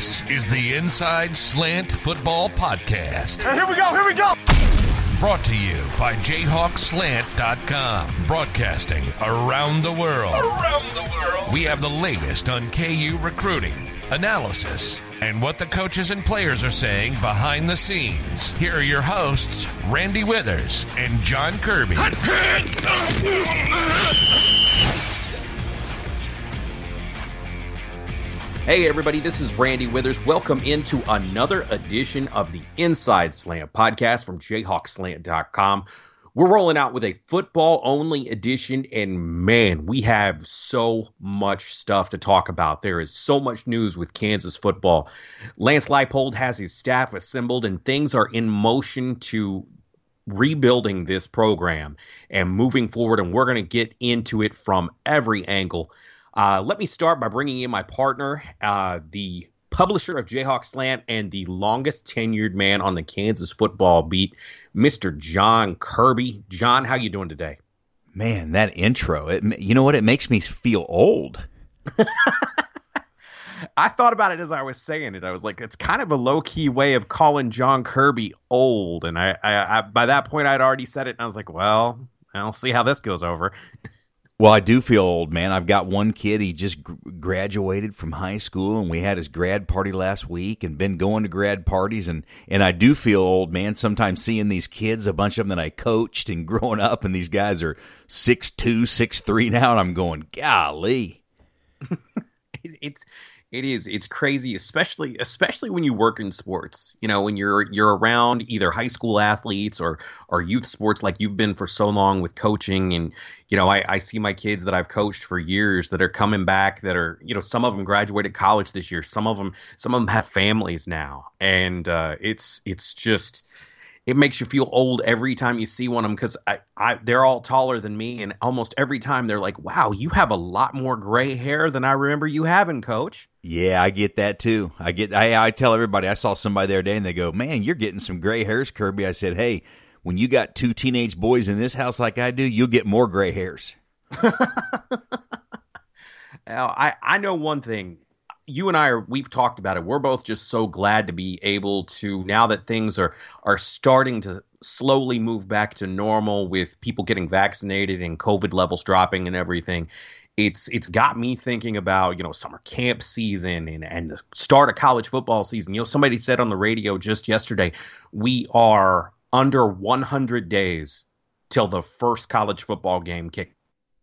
This is the Inside Slant Football Podcast. And here we go! Brought to you by JayhawkSlant.com. Broadcasting around the world. We have the latest on KU recruiting, analysis, and what the coaches and players are saying behind the scenes. Here are your hosts, Randy Withers and John Kirby. Hey everybody, this is Randy Withers. Welcome into another edition of the Inside Slant podcast from JayhawkSlant.com. We're rolling out with a football-only edition, and man, we have so much stuff to talk about. There is so much news with Kansas football. Lance Leipold has his staff assembled, and things are in motion to rebuilding this program and moving forward, and we're going to get into it from every angle. Let me start by bringing in my partner, the publisher of Jayhawk Slant and the longest tenured man on the Kansas football beat, Mr. John Kirby. John, how you doing today? Man, that intro, you know what? It makes me feel old. I thought about it as I was saying it. I was like, it's kind of a low-key way of calling John Kirby old. And I by that point, I'd already said it, and I was like, well, I'll see how this goes over. Well, I do feel old, man. I've got one kid. He just graduated from high school, and we had his grad party last week and been going to grad parties. And I do feel old, man, sometimes seeing these kids, a bunch of them that I coached and growing up, and these guys are 6'2", 6'3" now, and I'm going, golly. It's crazy, especially when you work in sports. You know, when you're around either high school athletes or youth sports like you've been for so long with coaching. And, you know, I see my kids that I've coached for years that are coming back that are, you know, some of them graduated college this year. Some of them have families now. And it's just, it makes you feel old every time you see one of them, because they're all taller than me. And almost every time they're like, wow, you have a lot more gray hair than I remember you having, Coach. Yeah, I get that too. I tell everybody, I saw somebody the other day and they go, man, you're getting some gray hairs, Kirby. I said, hey, when you got two teenage boys in this house like I do, you'll get more gray hairs. Now, I know one thing. You and we've talked about it. We're both just so glad to be able to, now that things are starting to slowly move back to normal with people getting vaccinated and COVID levels dropping and everything. It's got me thinking about, you know, summer camp season and the start of college football season. You know, somebody said on the radio just yesterday, we are under 100 days till the first college football game kicks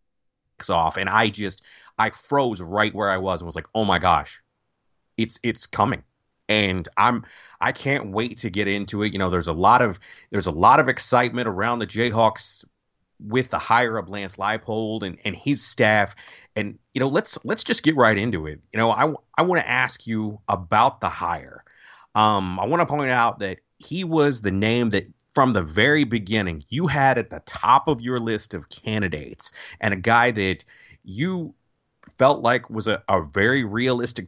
off. And I froze right where I was and was like, oh my gosh, it's coming. And I can't wait to get into it. You know, there's a lot of excitement around the Jayhawks with the hire of Lance Leipold and his staff. And, you know, let's just get right into it. You know, I want to ask you about the hire. I want to point out that he was the name that from the very beginning you had at the top of your list of candidates, and a guy that you felt like was a very realistic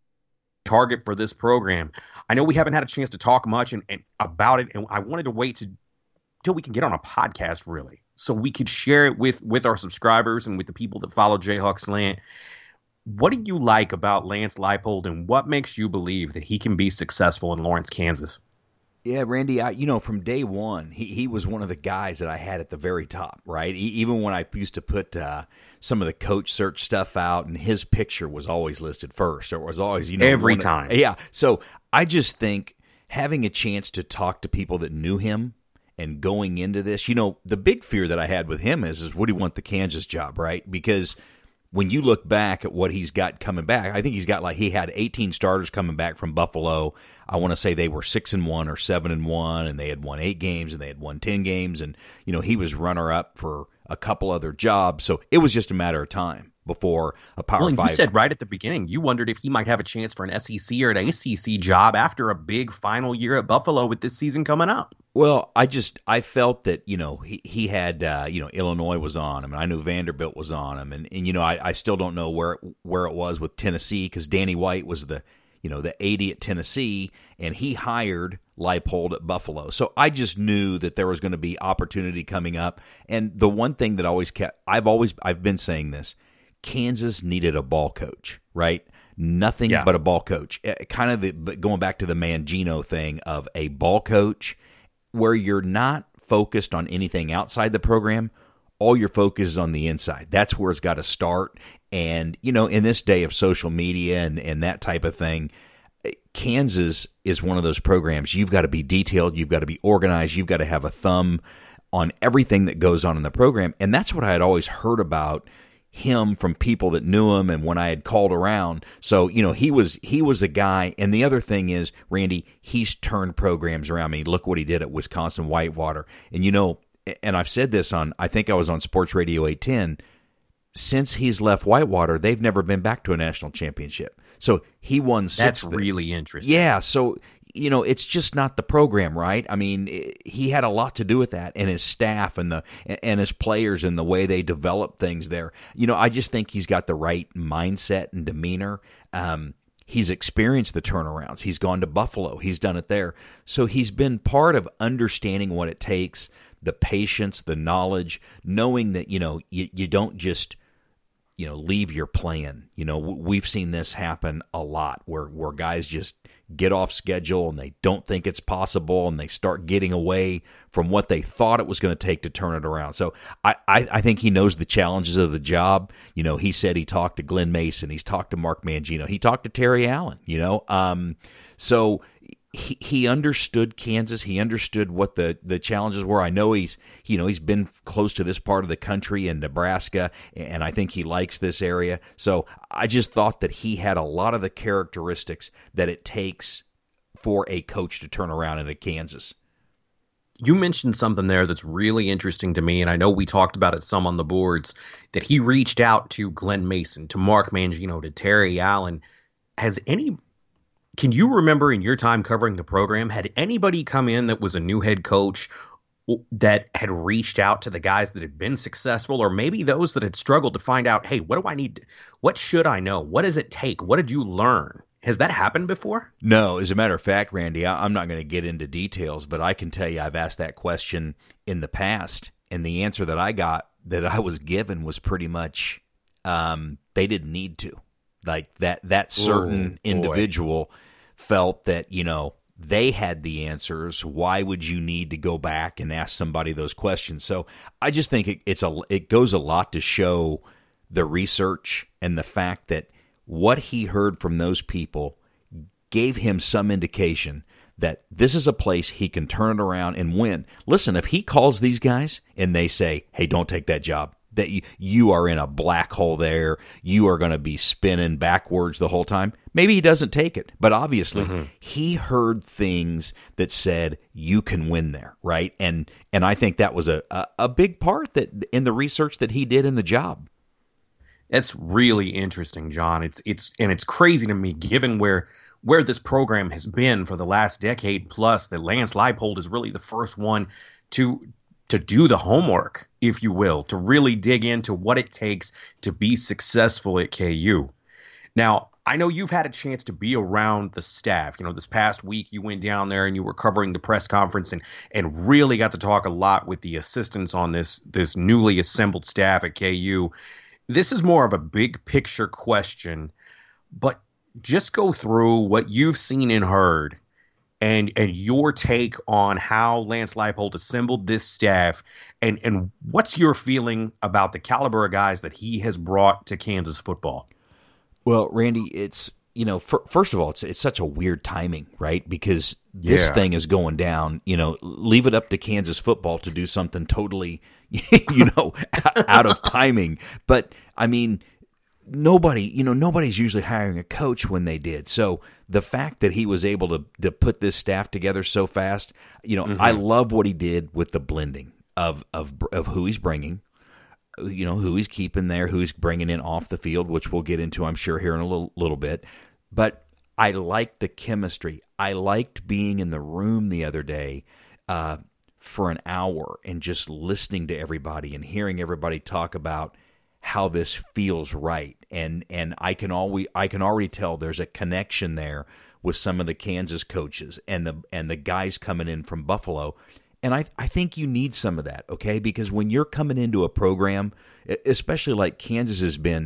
target for this program. I know we haven't had a chance to talk much and about it, and I wanted to wait till we can get on a podcast, really, so we could share it with our subscribers and with the people that follow Jayhawk Slant. What do you like about Lance Leipold, and what makes you believe that he can be successful in Lawrence, Kansas? Yeah, Randy, from day one, he was one of the guys that I had at the very top, right? Even when I used to put some of the coach search stuff out, and his picture was always listed first, or was always, every time. Yeah, so I just think having a chance to talk to people that knew him and going into this, the big fear that I had with him is would he want the Kansas job, right? Because when you look back at what he's got coming back, I think he had 18 starters coming back from Buffalo. I want to say they were 6-1 or 7-1, and they had won 8 games and they had won 10 games, and he was runner-up for a couple other jobs. So it was just a matter of time before a Power 5. You said right at the beginning you wondered if he might have a chance for an SEC or an ACC job after a big final year at Buffalo with this season coming up. Well, I felt that, he had, Illinois was on him, and I knew Vanderbilt was on him, and I still don't know where it was with Tennessee, because Danny White was the AD at Tennessee, and he hired Leipold at Buffalo. So I just knew that there was going to be opportunity coming up. And the one thing that I've been saying this, Kansas needed a ball coach, right? Nothing but a ball coach. Kind of going back to the Mangino thing of a ball coach where you're not focused on anything outside the program. All your focus is on the inside. That's where it's got to start. And, in this day of social media and that type of thing, Kansas is one of those programs. You've got to be detailed. You've got to be organized. You've got to have a thumb on everything that goes on in the program. And that's what I had always heard about him from people that knew him and when I had called around. So, he was a guy. And the other thing is, Randy, he's turned programs around. I mean, look what he did at Wisconsin Whitewater. And, and I've said this I think I was on Sports Radio 810, since he's left Whitewater, they've never been back to a national championship. So he won 6. That's really interesting. Yeah, so, it's just not the program, right? I mean, he had a lot to do with that, and his staff and his players and the way they develop things there. I just think he's got the right mindset and demeanor. He's experienced the turnarounds. He's gone to Buffalo. He's done it there. So he's been part of understanding what it takes, the patience, the knowledge, knowing that, you don't just leave your plan. We've seen this happen a lot where guys just get off schedule and they don't think it's possible and they start getting away from what they thought it was going to take to turn it around. So I think he knows the challenges of the job. He said he talked to Glenn Mason. He's talked to Mark Mangino. He talked to Terry Allen, so he understood Kansas. He understood what the challenges were. I know he's been close to this part of the country in Nebraska, and I think he likes this area. So I just thought that he had a lot of the characteristics that it takes for a coach to turn around into Kansas. You mentioned something there that's really interesting to me, and I know we talked about it some on the boards, that he reached out to Glenn Mason, to Mark Mangino, to Terry Allen. Can you remember in your time covering the program, had anybody come in that was a new head coach that had reached out to the guys that had been successful, or maybe those that had struggled to find out, hey, what do I need? What should I know? What does it take? What did you learn? Has that happened before? No. As a matter of fact, Randy, I'm not going to get into details, but I can tell you I've asked that question in the past, and the answer that I got, that I was given, was pretty much they didn't need to. Like that certain individual felt that, they had the answers. Why would you need to go back and ask somebody those questions? So I just think it goes a lot to show the research and the fact that what he heard from those people gave him some indication that this is a place he can turn it around and win. Listen, if he calls these guys and they say, hey, don't take that job, that you are in a black hole there, you are going to be spinning backwards the whole time, maybe he doesn't take it. But obviously, he heard things that said you can win there, right? And I think that was a big part that in the research that he did in the job. That's really interesting, John. It's crazy to me, given where this program has been for the last decade plus, that Lance Leipold is really the first one to do the homework, if you will, to really dig into what it takes to be successful at KU. Now, I know you've had a chance to be around the staff. This past week you went down there and you were covering the press conference and really got to talk a lot with the assistants on this newly assembled staff at KU. This is more of a big picture question, but just go through what you've seen and heard and your take on how Lance Leipold assembled this staff, and what's your feeling about the caliber of guys that he has brought to Kansas football? Well, Randy, it's, first of all, it's such a weird timing, right? Because this thing is going down, leave it up to Kansas football to do something totally, out of timing. But I mean, nobody's usually hiring a coach when they did. So the fact that he was able to put this staff together so fast, I love what he did with the blending of who he's bringing, who he's keeping there, who he's bringing in off the field, which we'll get into, I'm sure, here in a little bit. But I liked the chemistry. I liked being in the room the other day for an hour and just listening to everybody and hearing everybody talk about how this feels right. And I can already tell there's a connection there with some of the Kansas coaches and the guys coming in from Buffalo. And I think you need some of that, okay? Because when you're coming into a program, especially like Kansas has been,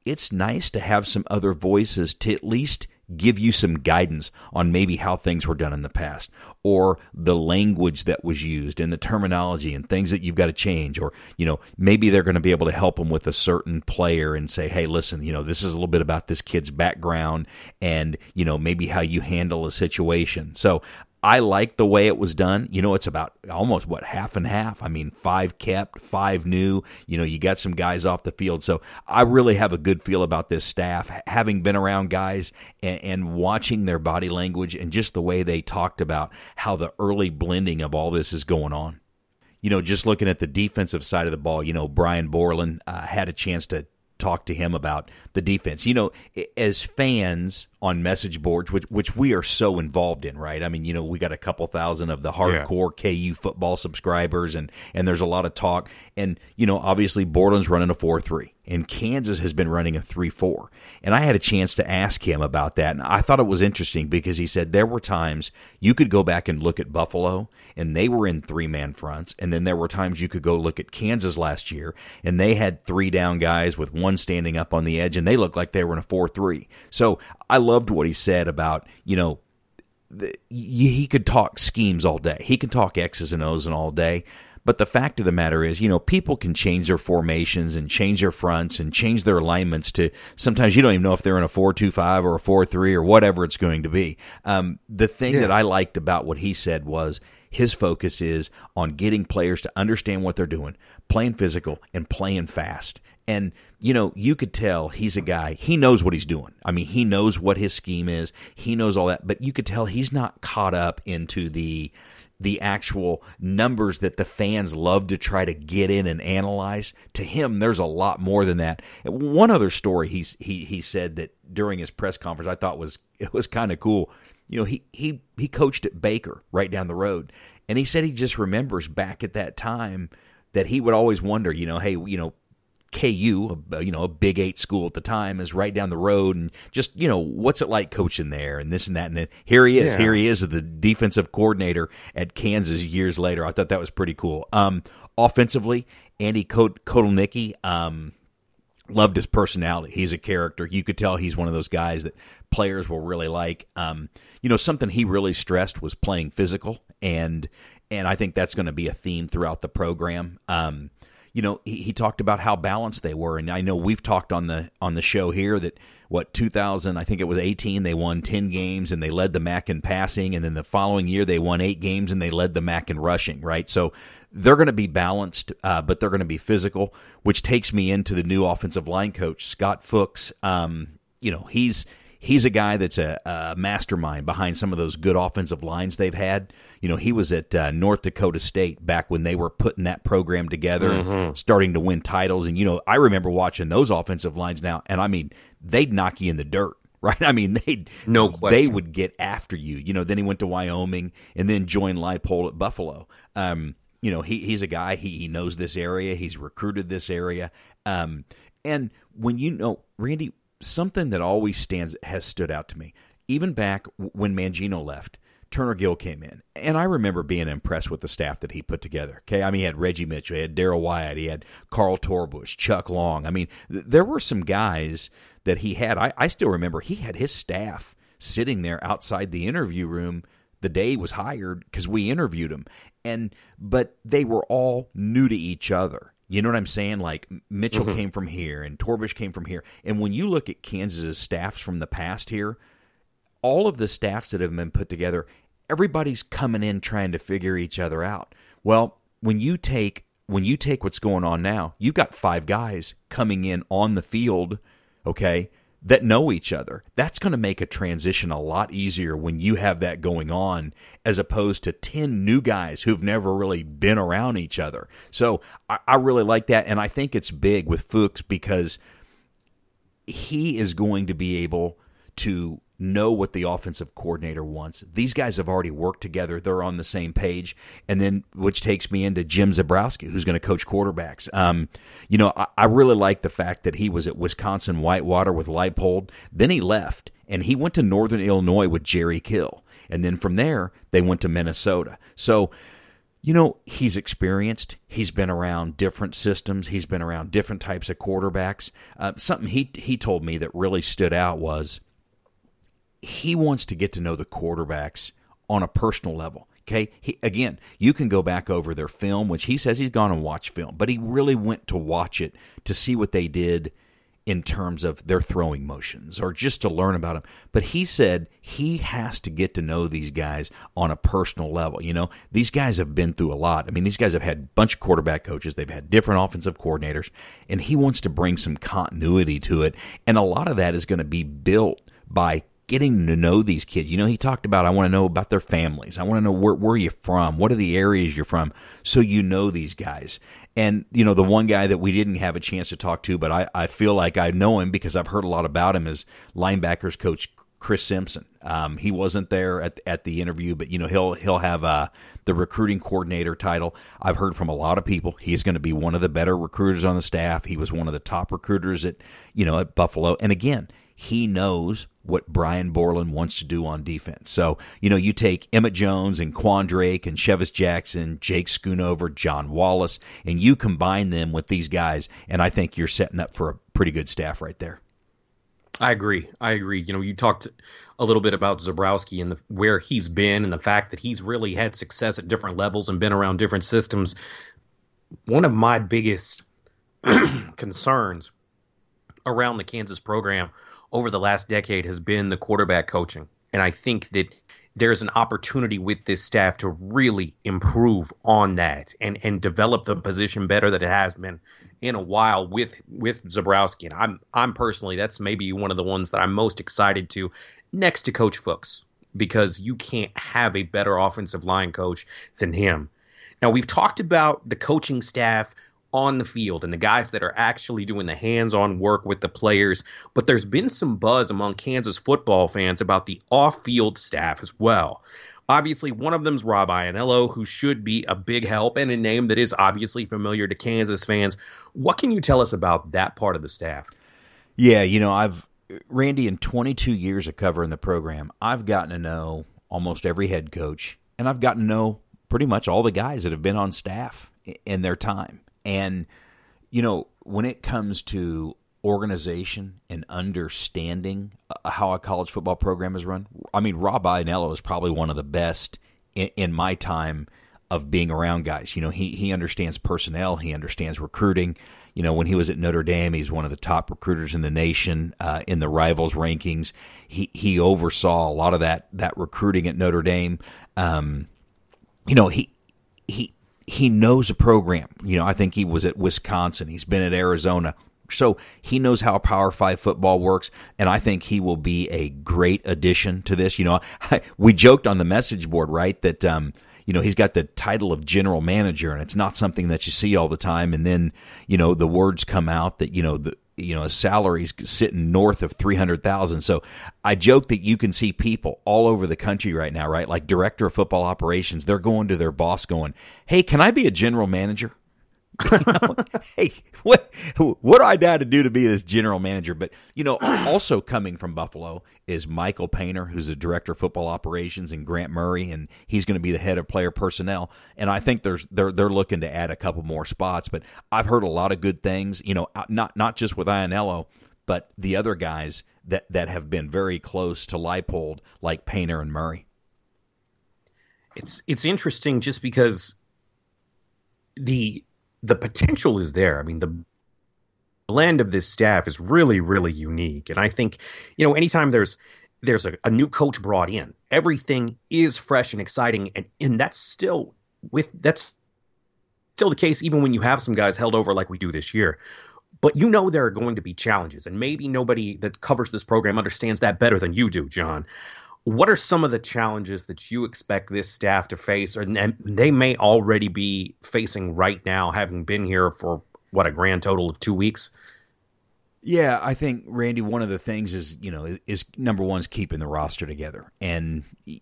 it's nice to have some other voices to at least give you some guidance on maybe how things were done in the past, or the language that was used and the terminology and things that you've got to change, or, maybe they're going to be able to help them with a certain player and say, hey, listen, this is a little bit about this kid's background and, maybe how you handle a situation. So I like the way it was done. It's about almost, half and half. I mean, 5 kept, 5 new. You got some guys off the field. So I really have a good feel about this staff, having been around guys and watching their body language and just the way they talked about how the early blending of all this is going on. Just looking at the defensive side of the ball, Brian Borland had a chance to talk to him about the defense. As fans on message boards, which we are so involved in, right? I mean, we got a couple thousand of the hardcore KU football subscribers, and there's a lot of talk. And, obviously Borland's running a 4-3, and Kansas has been running a 3-4. And I had a chance to ask him about that, and I thought it was interesting because he said there were times you could go back and look at Buffalo, and they were in 3-man fronts, and then there were times you could go look at Kansas last year, and they had 3 down guys with 1 standing up on the edge, and they looked like they were in a 4-3. So I loved what he said about, he could talk schemes all day. He could talk X's and O's and all day. But the fact of the matter is, people can change their formations and change their fronts and change their alignments to, sometimes you don't even know if they're in a 4-2-5 or a 4-3 or whatever it's going to be. The thing that I liked about what he said was his focus is on getting players to understand what they're doing, playing physical and playing fast. And, you could tell he's a guy, he knows what he's doing. I mean, he knows what his scheme is. He knows all that. But you could tell he's not caught up into the actual numbers that the fans love to try to get in and analyze. To him, there's a lot more than that. One other story he said that during his press conference I thought was kind of cool. He coached at Baker right down the road. And he said he just remembers back at that time that he would always wonder, hey, KU, a Big 8 school at the time, is right down the road, and just, what's it like coaching there, and this and that, and then here he is. Yeah. Here he is, the defensive coordinator at Kansas years later. I thought that was pretty cool. Offensively, Andy Kotelnicki, loved his personality. He's a character. You could tell he's one of those guys that players will really like. Something he really stressed was playing physical, and I think that's going to be a theme throughout the program. He talked about how balanced they were, and I know we've talked on the show here that 2000, I think it was 18, they won 10 games and they led the MAC in passing, and then the following year they won 8 games and they led the MAC in rushing, right? So they're going to be balanced, but they're going to be physical, which takes me into the new offensive line coach, Scott Fuchs. He's a guy that's a mastermind behind some of those good offensive lines they've had. He was at North Dakota State back when they were putting that program together and starting to win titles. And, I remember watching those offensive lines now, and I mean, they'd knock you in the dirt, right? I mean, they would get after you. Then he went to Wyoming and then joined Leipold at Buffalo. He's a guy, he knows this area. He's recruited this area. And when Randy, something that always has stood out to me, even back when Mangino left, Turner Gill came in, and I remember being impressed with the staff that he put together. Okay, I mean, he had Reggie Mitchell, he had Darryl Wyatt, he had Carl Torbush, Chuck Long. I mean, there were some guys that he had. I still remember he had his staff sitting there outside the interview room the day he was hired because we interviewed him, but they were all new to each other. You know what I'm saying? Like Mitchell came from here and Torbush came from here. And when you look at Kansas's staffs from the past here, all of the staffs that have been put together, everybody's coming in trying to figure each other out. Well, when you take what's going on now, you've got 5 guys coming in on the field, okay, that know each other. That's going to make a transition a lot easier when you have that going on, as opposed to 10 new guys who've never really been around each other. So I really like that, and I think it's big with Fuchs because he is going to be able to know what the offensive coordinator wants. These guys have already worked together. They're on the same page. And then, which takes me into Jim Zebrowski, who's going to coach quarterbacks. I really like the fact that he was at Wisconsin Whitewater with Leipold. Then he left, and he went to Northern Illinois with Jerry Kill. And then from there, they went to Minnesota. So, He's experienced. He's been around different systems. He's been around different types of quarterbacks. Something he told me that really stood out was he wants to get to know the quarterbacks on a personal level. Okay, again, you can go back over their film, which he says he's gone and watched film, but he really went to watch it to see what they did in terms of their throwing motions or just to learn about them. But he said he has to get to know these guys on a personal level. These guys have been through a lot. I mean, these guys have had a bunch of quarterback coaches. They've had different offensive coordinators, and he wants to bring some continuity to it. And a lot of that is going to be built by getting to know these kids. He talked about, I want to know about their families. I want to know where you're from. What are the areas you're from? So these guys. And, the one guy that we didn't have a chance to talk to, but I feel like I know him because I've heard a lot about him, is linebackers coach Chris Simpson. He wasn't there at the interview, but, he'll have the recruiting coordinator title. I've heard from a lot of people. He's going to be one of the better recruiters on the staff. He was one of the top recruiters at Buffalo. And again, he knows what Brian Borland wants to do on defense. So, you take Emmett Jones and Quan Drake and Chevis Jackson, Jake Schoonover, John Wallace, and you combine them with these guys, and I think you're setting up for a pretty good staff right there. I agree. You talked a little bit about Zebrowski and where he's been and the fact that he's really had success at different levels and been around different systems. One of my biggest concerns around the Kansas program over the last decade has been the quarterback coaching. And I think that there's an opportunity with this staff to really improve on that and develop the position better than it has been in a while with Zebrowski. And I'm personally, that's maybe one of the ones that I'm most excited to next to Coach Fuchs, because you can't have a better offensive line coach than him. Now, we've talked about the coaching staff on the field and the guys that are actually doing the hands-on work with the players, but there's been some buzz among Kansas football fans about the off-field staff as well. Obviously, one of them's Rob Ianello, who should be a big help and a name that is obviously familiar to Kansas fans. What can you tell us about that part of the staff? Yeah, Randy, in 22 years of covering the program, I've gotten to know almost every head coach, and I've gotten to know pretty much all the guys that have been on staff in their time. And, when it comes to organization and understanding how a college football program is run, I mean, Rob Ianello is probably one of the best in my time of being around guys. He understands personnel. He understands recruiting. When he was at Notre Dame, he's one of the top recruiters in the nation in the Rivals rankings. He oversaw a lot of that recruiting at Notre Dame. He knows a program. I think he was at Wisconsin. He's been at Arizona. So he knows how Power 5 football works, and I think he will be a great addition to this. We joked on the message board, right, that he's got the title of general manager, and it's not something that you see all the time. And then, the words come out that, his salary's sitting north of $300,000. So I joke that you can see people all over the country right now, right? Like director of football operations, they're going to their boss going, "Hey, can I be a general manager?" Hey, what do I got to do to be this general manager? But, also coming from Buffalo is Michael Painter, who's the director of football operations, and Grant Murray, and he's going to be the head of player personnel. And I think they're looking to add a couple more spots. But I've heard a lot of good things, not just with Ianello, but the other guys that have been very close to Leipold, like Painter and Murray. It's interesting just because the potential is there. I mean, the blend of this staff is really, really unique. And I think, anytime there's a new coach brought in, everything is fresh and exciting. And that's still the case even when you have some guys held over like we do this year. But there are going to be challenges. And maybe nobody that covers this program understands that better than you do, John. What are some of the challenges that you expect this staff to face, or they may already be facing right now, having been here for, a grand total of 2 weeks? Yeah, I think, Randy, one of the things is number one is keeping the roster together. And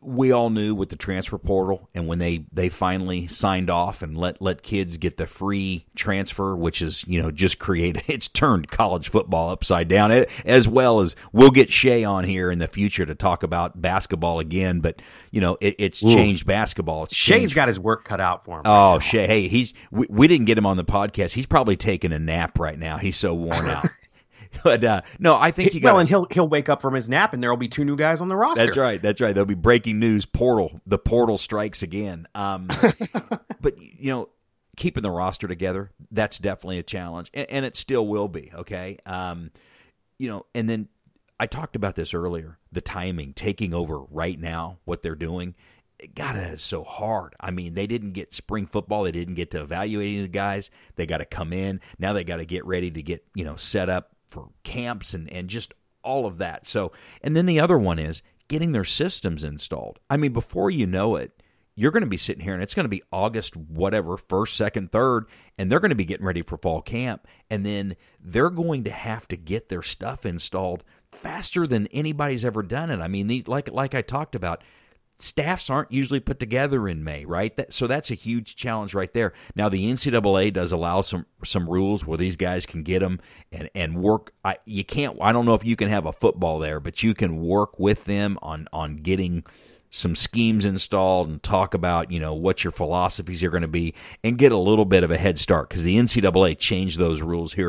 we all knew with the transfer portal and when they finally signed off and let kids get the free transfer, which is, just it's turned college football upside down, as well as we'll get Shea on here in the future to talk about basketball again. But, it's changed basketball. Shea's got his work cut out for him. Oh, Shea. Hey, we didn't get him on the podcast. He's probably taking a nap right now. He's so worn out. But no, I think you got. Well, and he'll wake up from his nap, and there will be 2 new guys on the roster. That's right. There'll be breaking news. The portal strikes again. But keeping the roster together, that's definitely a challenge, and it still will be. Okay. And then I talked about this earlier. The timing, taking over right now, what they're doing. God, that is so hard. I mean, they didn't get spring football. They didn't get to evaluate any of the guys. They got to come in. Now they got to get ready to get set up for camps and just all of that. So, and then the other one is getting their systems installed. I mean, before you know it, you're going to be sitting here and it's going to be August, whatever, 1st, 2nd, 3rd, and they're going to be getting ready for fall camp. And then they're going to have to get their stuff installed faster than anybody's ever done it. I mean, like I talked about, staffs aren't usually put together in May, right? So that's a huge challenge right there. Now, the NCAA does allow some rules where these guys can get them and work. I don't know if you can have a football there, but you can work with them on getting some schemes installed and talk about, what your philosophies are going to be and get a little bit of a head start because the NCAA changed those rules here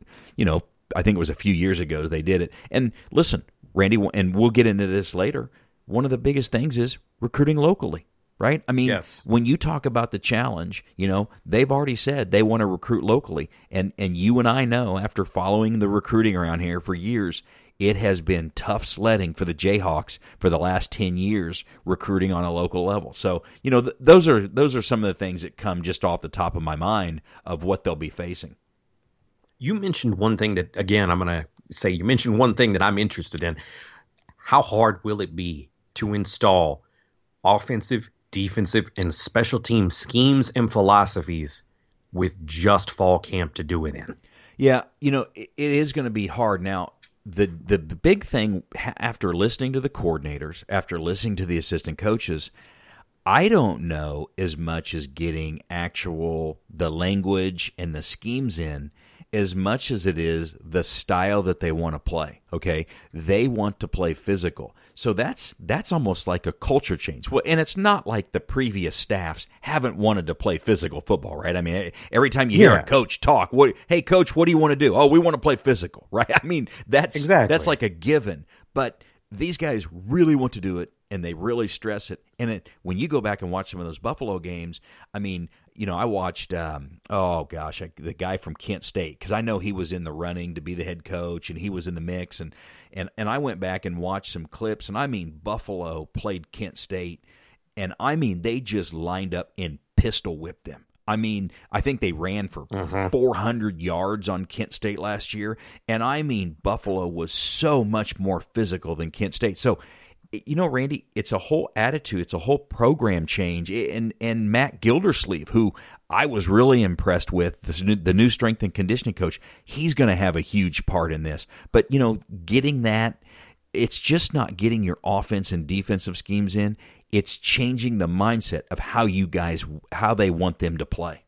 I think it was a few years ago they did it. And listen, Randy, and we'll get into this later, one of the biggest things is recruiting locally, right? I mean, yes. When you talk about the challenge, they've already said they want to recruit locally. And you and I know, after following the recruiting around here for years, it has been tough sledding for the Jayhawks for the last 10 years recruiting on a local level. So, those are some of the things that come just off the top of my mind of what they'll be facing. You mentioned one thing that, again, you mentioned one thing that I'm interested in. How hard will it be to install offensive, defensive, and special team schemes and philosophies with just fall camp to do it in? Yeah, it is going to be hard. Now, the big thing, after listening to the coordinators, after listening to the assistant coaches, I don't know as much as getting the language and the schemes in as much as it is the style that they want to play, okay? They want to play physical. So that's almost like a culture change. Well, and it's not like the previous staffs haven't wanted to play physical football, right? I mean, every time you hear a coach talk, hey, coach, what do you want to do? Oh, we want to play physical, right? I mean, that's like a given. But these guys really want to do it, and they really stress it. And when you go back and watch some of those Buffalo games, I mean, I watched, the guy from Kent State, because I know he was in the running to be the head coach, and he was in the mix. And I went back and watched some clips, and I mean, Buffalo played Kent State, and I mean, they just lined up and pistol whipped them. I mean, I think they ran for 400 yards on Kent State last year, and I mean, Buffalo was so much more physical than Kent State. So, Randy, it's a whole attitude, it's a whole program change. And Matt Gildersleeve, who I was really impressed with, the new strength and conditioning coach, he's going to have a huge part in this. But, getting that, it's just not getting your offense and defensive schemes in. It's changing the mindset of how they want them to play.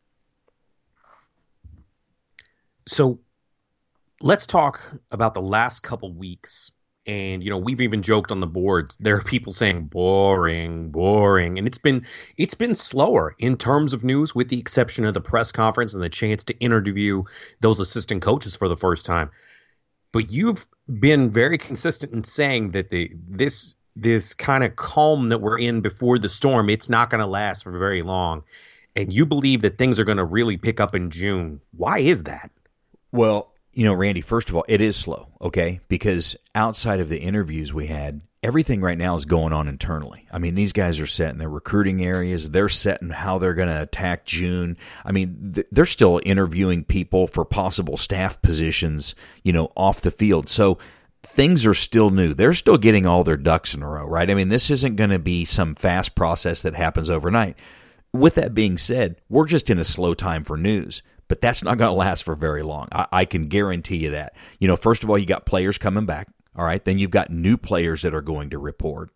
So let's talk about the last couple weeks. And, we've even joked on the boards. There are people saying boring. And it's been slower in terms of news, with the exception of the press conference and the chance to interview those assistant coaches for the first time. But you've been very consistent in saying that this kind of calm that we're in before the storm, it's not going to last for very long. And you believe that things are going to really pick up in June. Why is that? Well, Randy, first of all, it is slow, okay? Because outside of the interviews we had, everything right now is going on internally. I mean, these guys are set in their recruiting areas. They're set in how they're going to attack June. I mean, they're still interviewing people for possible staff positions, off the field. So things are still new. They're still getting all their ducks in a row, right? I mean, this isn't going to be some fast process that happens overnight. With that being said, we're just in a slow time for news. But that's not going to last for very long. I can guarantee you that. First of all, you got players coming back, all right? Then you've got new players that are going to report.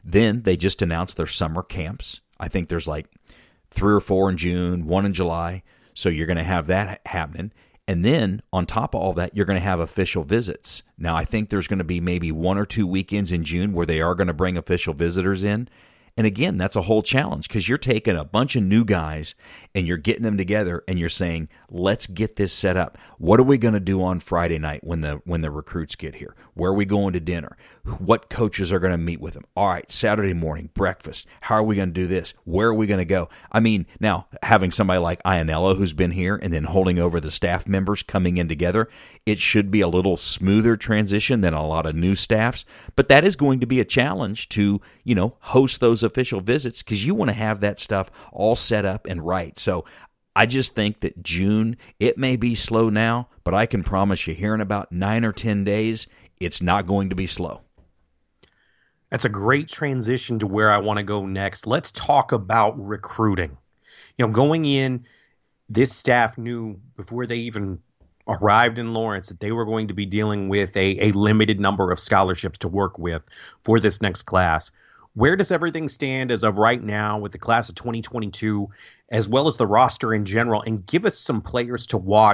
Then they just announced their summer camps. I think there's like 3 or 4 in June, 1 in July. So you're going to have that happening. And then on top of all that, you're going to have official visits. Now, I think there's going to be maybe 1 or 2 weekends in June where they are going to bring official visitors in. And again, that's a whole challenge because you're taking a bunch of new guys and you're getting them together and you're saying, let's get this set up. What are we going to do on Friday night when the recruits get here? Where are we going to dinner? What coaches are going to meet with them? All right, Saturday morning, breakfast. How are we going to do this? Where are we going to go? I mean, now, having somebody like Ianello who's been here and then holding over the staff members coming in together, it should be a little smoother transition than a lot of new staffs. But that is going to be a challenge to, host those official visits because you want to have that stuff all set up and right. So I just think that June, it may be slow now, but I can promise you here in about 9 or 10 days, it's not going to be slow. That's a great transition to where I want to go next. Let's talk about recruiting. Going in, this staff knew before they even arrived in Lawrence that they were going to be dealing with a limited number of scholarships to work with for this next class. Where does everything stand as of right now with the class of 2022, as well as the roster in general? And give us some players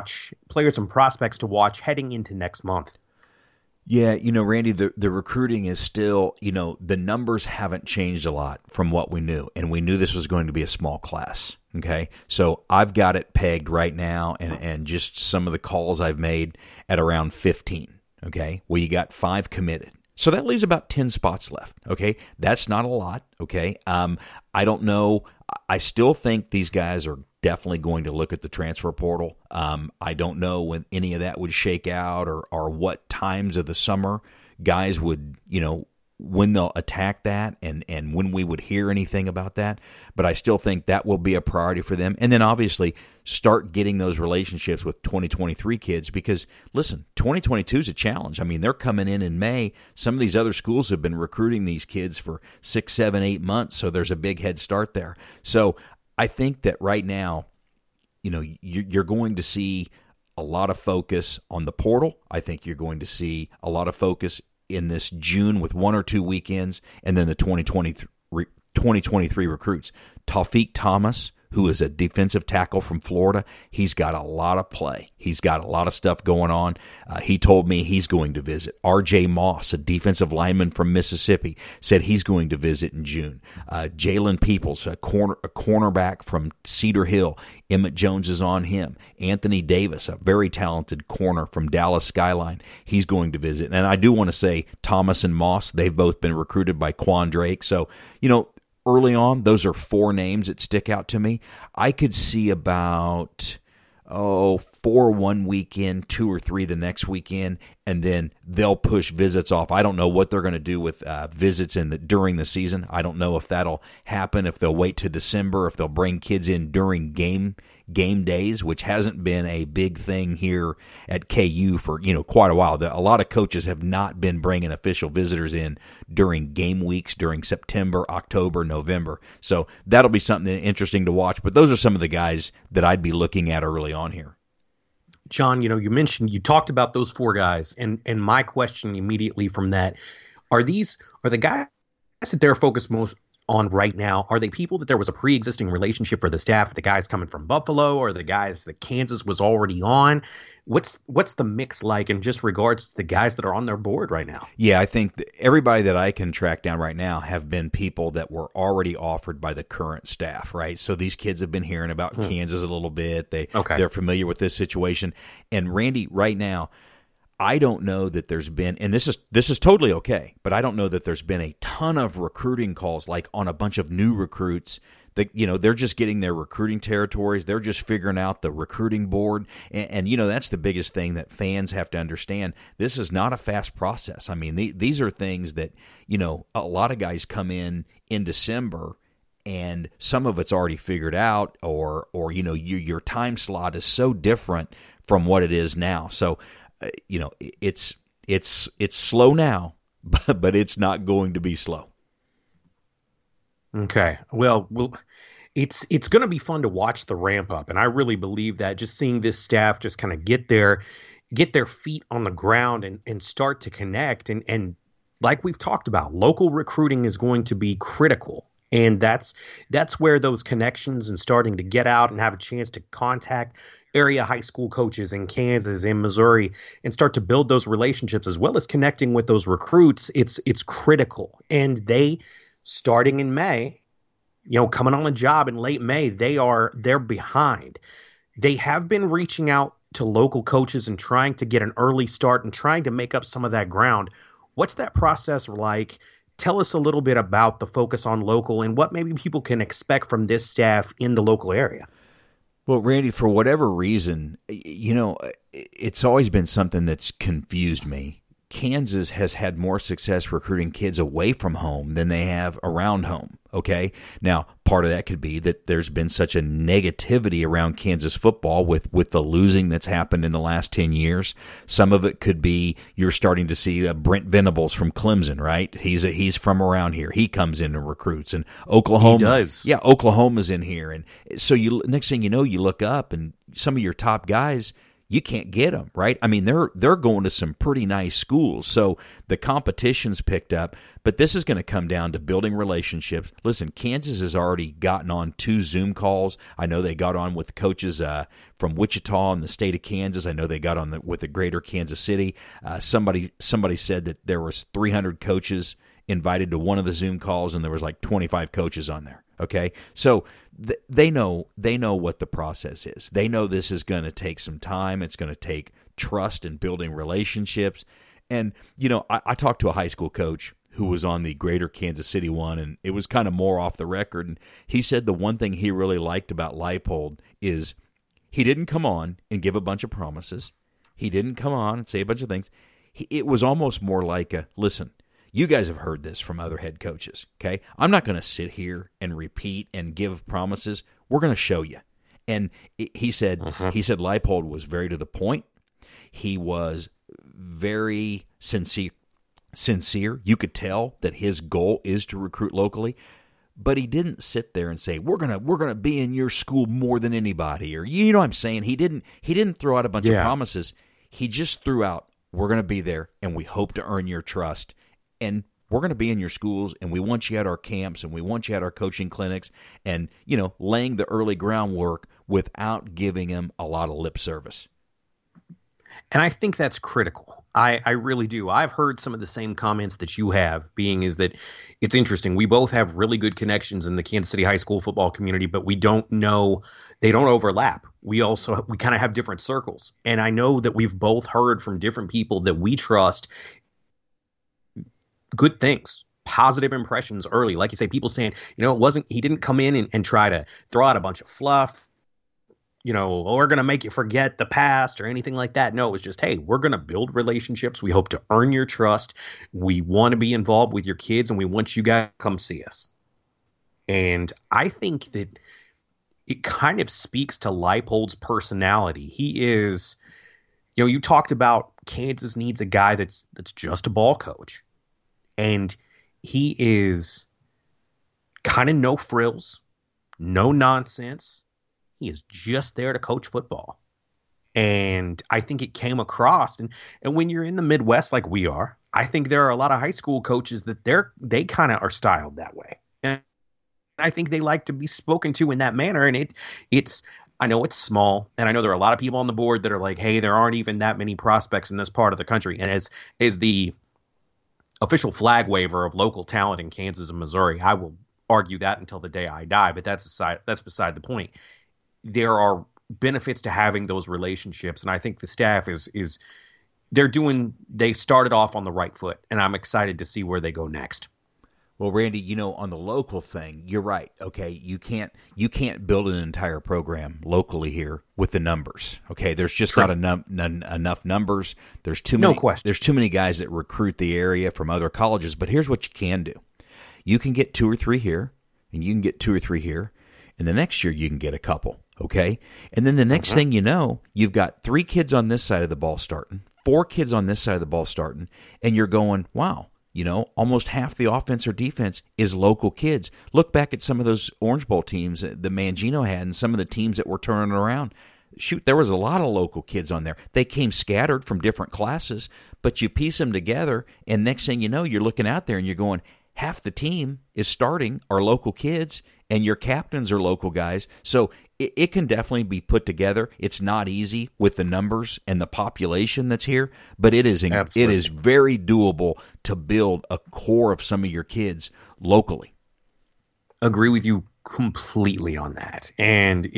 and prospects to watch heading into next month. Yeah, Randy, the recruiting is still, the numbers haven't changed a lot from what we knew. And we knew this was going to be a small class, okay? So I've got it pegged right now and just some of the calls I've made at around 15, okay? Well, you got 5 committed. So that leaves about 10 spots left, okay? That's not a lot, okay? I don't know. I still think these guys are definitely going to look at the transfer portal. I don't know when any of that would shake out or what times of the summer guys would, when they'll attack that and when we would hear anything about that. But I still think that will be a priority for them. And then obviously start getting those relationships with 2023 kids because, listen, 2022 is a challenge. I mean, they're coming in May. Some of these other schools have been recruiting these kids for 6, 7, 8 months, so there's a big head start there. So I think that right now, you're going to see a lot of focus on the portal. I think you're going to see a lot of focus in this June with 1 or 2 weekends, and then the 2023 recruits. Taufiq Thomas, who is a defensive tackle from Florida, he's got a lot of play. He's got a lot of stuff going on. He told me he's going to visit. R.J. Moss, a defensive lineman from Mississippi, said he's going to visit in June. Jalen Peoples, a cornerback from Cedar Hill, Emmett Jones is on him. Anthony Davis, a very talented corner from Dallas Skyline, he's going to visit. And I do want to say Thomas and Moss, they've both been recruited by Quan Drake. So, early on, those are 4 names that stick out to me. I could see about 4 one weekend, 2 or 3 the next weekend, and then they'll push visits off. I don't know what they're going to do with visits during the season. I don't know if that'll happen, if they'll wait to December, if they'll bring kids in during game days, which hasn't been a big thing here at KU for quite a while. A lot of coaches have not been bringing official visitors in during game weeks, during September, October, November. So that'll be something interesting to watch. But those are some of the guys that I'd be looking at early on here. John, you talked about those 4 guys, and my question immediately from that, are the guys that they're focused most on right now, are they people that there was a pre-existing relationship for the staff, the guys coming from Buffalo, or the guys that Kansas was already on? What's the mix like in just regards to the guys that are on their board right now? Yeah, I think everybody that I can track down right now have been people that were already offered by the current staff, right? So these kids have been hearing about Kansas a little bit. They're familiar with this situation. And Randy, right now, I don't know that there's been, and this is totally okay, but I don't know that there's been a ton of recruiting calls like on a bunch of new recruits. That, they're just getting their recruiting territories. They're just figuring out the recruiting board. And that's the biggest thing that fans have to understand. This is not a fast process. I mean, these are things that, a lot of guys come in December and some of it's already figured out or your time slot is so different from what it is now. So, it's slow now, but it's not going to be slow. Okay. Well, it's going to be fun to watch the ramp up, and I really believe that just seeing this staff just kind of get their feet on the ground and start to connect and like we've talked about, local recruiting is going to be critical. And that's where those connections and starting to get out and have a chance to contact area high school coaches in Kansas, in Missouri, and start to build those relationships as well as connecting with those recruits. It's critical. And they, starting in May, coming on the job in late May, they're behind. They have been reaching out to local coaches and trying to get an early start and trying to make up some of that ground. What's that process like? Tell us a little bit about the focus on local and what maybe people can expect from this staff in the local area. Well, Randy, for whatever reason, it's always been something that's confused me. Kansas has had more success recruiting kids away from home than they have around home, okay? Now, part of that could be that there's been such a negativity around Kansas football with the losing that's happened in the last 10 years. Some of it could be you're starting to see Brent Venables from Clemson, right? He's from around here. He comes in and recruits. And Oklahoma. He does. Yeah, Oklahoma's in here. And so next thing you know, you look up and some of your top guys – you can't get them, right? I mean, they're going to some pretty nice schools. So the competition's picked up, but this is going to come down to building relationships. Listen, Kansas has already gotten on 2 Zoom calls. I know they got on with coaches from Wichita and the state of Kansas. I know they got on with the greater Kansas City. Somebody said that there was 300 coaches invited to one of the Zoom calls, and there was like 25 coaches on there. Okay, so they know what the process is. They know this is going to take some time. It's going to take trust and building relationships. And I talked to a high school coach who was on the greater Kansas City one, and it was kind of more off the record. And he said the one thing he really liked about Leipold is he didn't come on and give a bunch of promises. He didn't come on and say a bunch of things. It was almost more like listen. You guys have heard this from other head coaches, okay? I'm not going to sit here and repeat and give promises. We're going to show you. And he said Leipold was very to the point. He was very sincere. You could tell that his goal is to recruit locally, but he didn't sit there and say, we're gonna be in your school more than anybody, or you know what I'm saying? He didn't throw out a bunch of promises. He just threw out, we're going to be there and we hope to earn your trust. And we're going to be in your schools, and we want you at our camps, and we want you at our coaching clinics, and, laying the early groundwork without giving them a lot of lip service. And I think that's critical. I really do. I've heard some of the same comments that you have, is that it's interesting. We both have really good connections in the Kansas City high school football community, but we don't know, they don't overlap. We kind of have different circles. And I know that we've both heard from different people that we trust good things, positive impressions early. Like you say, people saying, he didn't come in and try to throw out a bunch of fluff, we're going to make you forget the past or anything like that. No, it was just, hey, we're going to build relationships. We hope to earn your trust. We want to be involved with your kids, and we want you guys to come see us. And I think that it kind of speaks to Leipold's personality. He is, you talked about Kansas needs a guy that's just a ball coach. And he is kind of no frills, no nonsense. He is just there to coach football. And I think it came across. And when you're in the Midwest like we are, I think there are a lot of high school coaches that they kind of are styled that way. And I think they like to be spoken to in that manner. And I know it's small. And I know there are a lot of people on the board that are like, hey, there aren't even that many prospects in this part of the country. And as the official flag waiver of local talent in Kansas and Missouri, I will argue that until the day I die, but that's beside the point. There are benefits to having those relationships, and I think the staff they started off on the right foot, and I'm excited to see where they go next. Well, Randy, on the local thing, you're right. Okay, you can't build an entire program locally here with the numbers. Okay, there's just not enough numbers. There's too many. No question. There's too many guys that recruit the area from other colleges. But here's what you can do: you can get 2 or 3 here, and you can get 2 or 3 here, and the next year you can get a couple. Okay, and then the next thing you know, you've got 3 kids on this side of the ball starting, 4 kids on this side of the ball starting, and you're going, wow. Almost half the offense or defense is local kids. Look back at some of those Orange Bowl teams that Mangino had and some of the teams that were turning around. Shoot, there was a lot of local kids on there. They came scattered from different classes, but you piece them together, and next thing you know, you're looking out there and you're going, half the team is starting are local kids, and your captains are local guys. So it can definitely be put together. It's not easy with the numbers and the population that's here, but it is very doable to build a core of some of your kids locally. Agree with you completely on that. And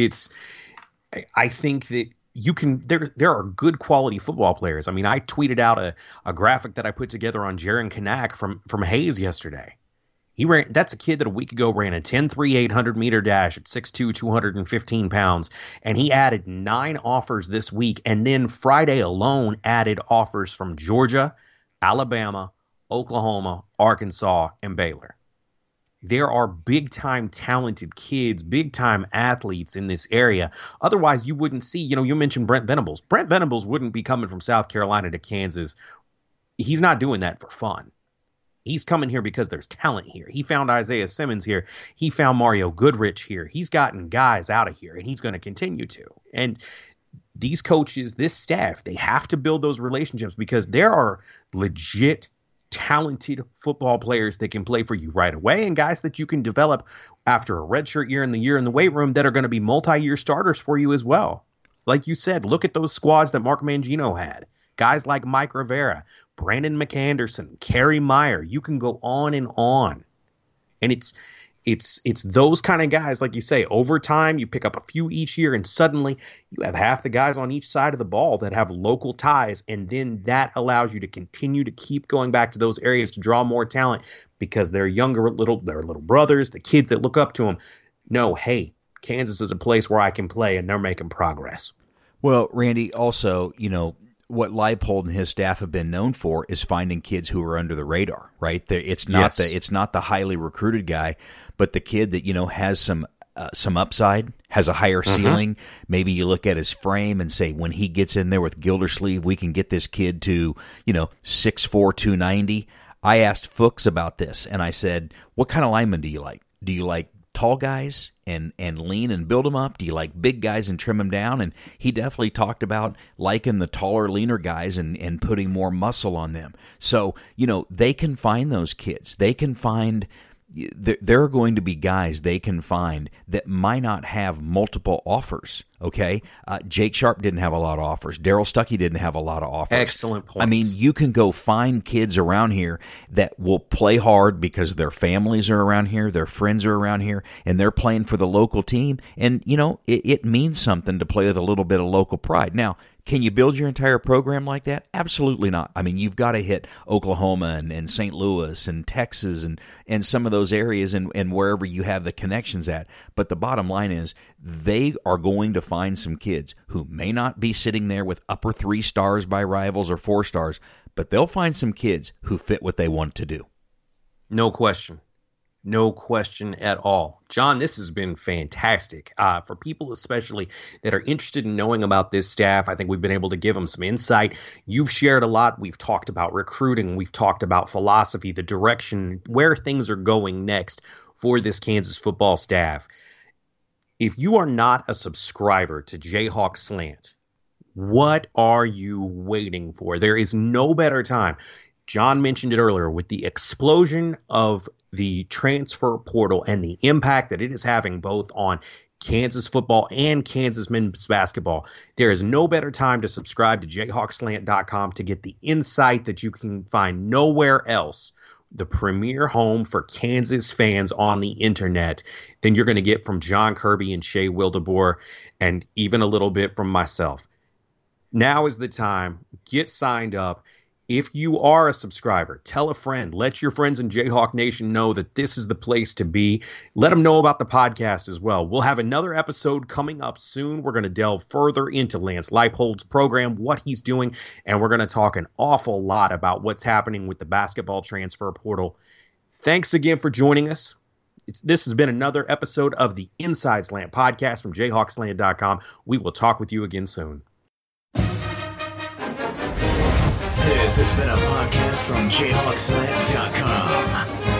I think that you can, there are good quality football players. I mean, I tweeted out a graphic that I put together on Jaron Kanak from Hayes yesterday. That's a kid that a week ago ran a 10.3 800-meter dash at 6'2", 215 pounds, and he added 9 offers this week, and then Friday alone added offers from Georgia, Alabama, Oklahoma, Arkansas, and Baylor. There are big-time talented kids, big-time athletes in this area. Otherwise, you wouldn't see, you mentioned Brent Venables. Brent Venables wouldn't be coming from South Carolina to Kansas. He's not doing that for fun. He's coming here because there's talent here. He found Isaiah Simmons here. He found Mario Goodrich here. He's gotten guys out of here, and he's going to continue to. And these coaches, this staff, they have to build those relationships because there are legit talented football players that can play for you right away and guys that you can develop after a redshirt year in the weight room that are going to be multi-year starters for you as well. Like you said, look at those squads that Mark Mangino had. Guys like Mike Rivera, Brandon McAnderson, Kerry Meyer. You can go on and on. And it's those kind of guys, like you say, over time, you pick up a few each year, and suddenly you have half the guys on each side of the ball that have local ties, and then that allows you to continue to keep going back to those areas to draw more talent because their little brothers, the kids that look up to them, know, hey, Kansas is a place where I can play, and they're making progress. Well, Randy, also, what Leipold and his staff have been known for is finding kids who are under the radar, right? It's not the highly recruited guy, but the kid that has some upside, has a higher ceiling. Maybe you look at his frame and say, when he gets in there with Gildersleeve, we can get this kid to 6'4", 290. I asked Fuchs about this, and I said, "What kind of lineman do you like? Do you like tall guys and lean and build them up? Do you like big guys and trim them down?" And he definitely talked about liking the taller, leaner guys and putting more muscle on them. So, they can find those kids. They can find there are going to be guys they can find that might not have multiple offers, okay? Jake Sharp didn't have a lot of offers. Darryl Stuckey didn't have a lot of offers. Excellent points. I mean, you can go find kids around here that will play hard because their families are around here, their friends are around here, and they're playing for the local team. And, it means something to play with a little bit of local pride. Now, can you build your entire program like that? Absolutely not. I mean, you've got to hit Oklahoma and St. Louis and Texas and some of those areas and wherever you have the connections at. But the bottom line is they are going to find some kids who may not be sitting there with upper 3 stars by rivals or 4 stars, but they'll find some kids who fit what they want to do. No question. No question at all. John, this has been fantastic. For people especially that are interested in knowing about this staff, I think we've been able to give them some insight. You've shared a lot. We've talked about recruiting. We've talked about philosophy, the direction, where things are going next for this Kansas football staff. If you are not a subscriber to Jayhawk Slant, what are you waiting for? There is no better time. John mentioned it earlier with the explosion of the transfer portal and the impact that it is having both on Kansas football and Kansas men's basketball. There is no better time to subscribe to jayhawkslant.com to get the insight that you can find nowhere else, the premier home for Kansas fans on the internet, than you're going to get from John Kirby and Shea Wildeboer, and even a little bit from myself. Now is the time. Get signed up. If you are a subscriber, tell a friend. Let your friends in Jayhawk Nation know that this is the place to be. Let them know about the podcast as well. We'll have another episode coming up soon. We're going to delve further into Lance Leipold's program, what he's doing, and we're going to talk an awful lot about what's happening with the basketball transfer portal. Thanks again for joining us. This has been another episode of the Inside Slant podcast from jayhawkslant.com. We will talk with you again soon. This has been a podcast from jayhawkslant.com.